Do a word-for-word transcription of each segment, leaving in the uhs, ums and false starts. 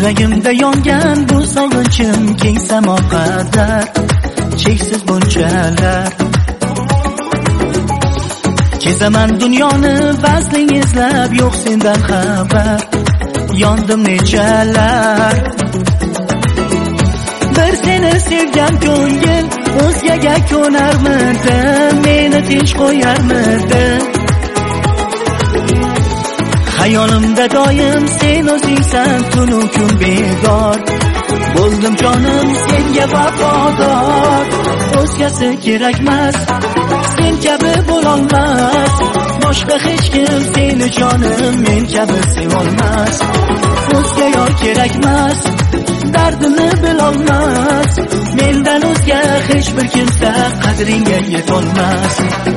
Yuragimda yongan bu sog'inchim keng samo qadar cheksiz bunchalar. Kezaman dunyoni vazling izlab, yo'q sendan xabar, yondim nechalar. Bir seni sevgan ko'ngil o'zgaga ko'narmidi, meni tinch qo'yarmidi? Hayolimda doim sen o'zingsan, tunu kun bedor bo'ldim jonim senga vafodor. O'zgasi kerakmas, sen kabi bo'lolmas, boshqa hech kim seni jonim men kabi sevolmas. O'zga yor kerakmas, dardimni bilolmas, mendan o'zga hech bir kimsa qadringga yetolmas.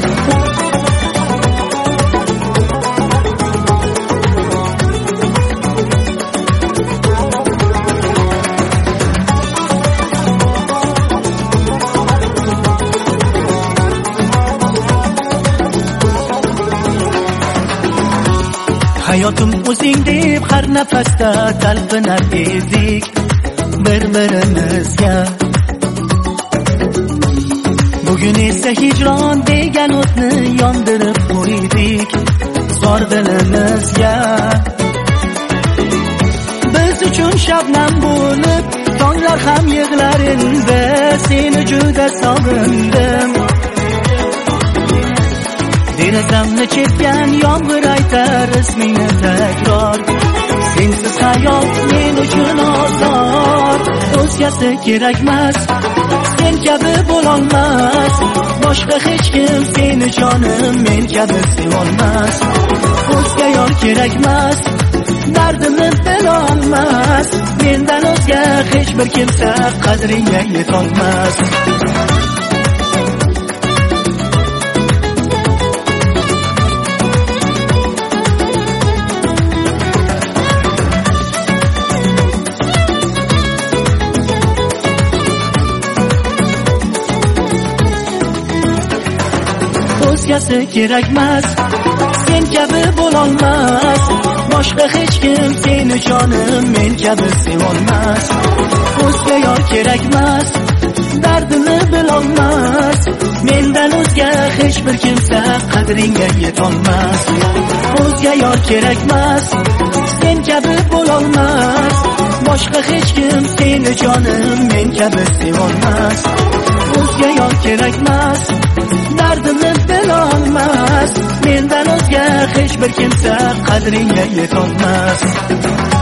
Hayotim o'zing deb har nafasda talpinar edik bir-birimizga. Bugun esa hijron degan o'tni yondirib qo'ydik zor dilimizga. Biz uchun shabnam bo'lib tonglar ham yig'lar endi, seni juda sog'indim. Derazamni chertgan yomg'ir aytar ismingni takror, sensiz hayot men uchun ozor. O'zgasi kerakmas, sen kabi bo'lolmas, boshqa hech kim seni jonim men kabi sevolmas. O'zga yor kerakmas, dardimni bilolmas, mendan o'zga hech bir kimsa qadringga yetolmas. O'zgasi kerakmas, sen kabi bo'lolmas, boshqa hech kim seni jonim men kabi sevolmas. O'zga yor kerakmas, dardimni bilolmas, mendan o'zga hech bir kimsa qadringga yetolmas. O'zga yor kerakmas, sen kabi bo'lolmas, boshqa hech kim seni jonim men kabi sevolmas. O'zga yor kerakmas, dardimni bilolmas, mendan o'zga hech bir kimsa qadringga yetolmas.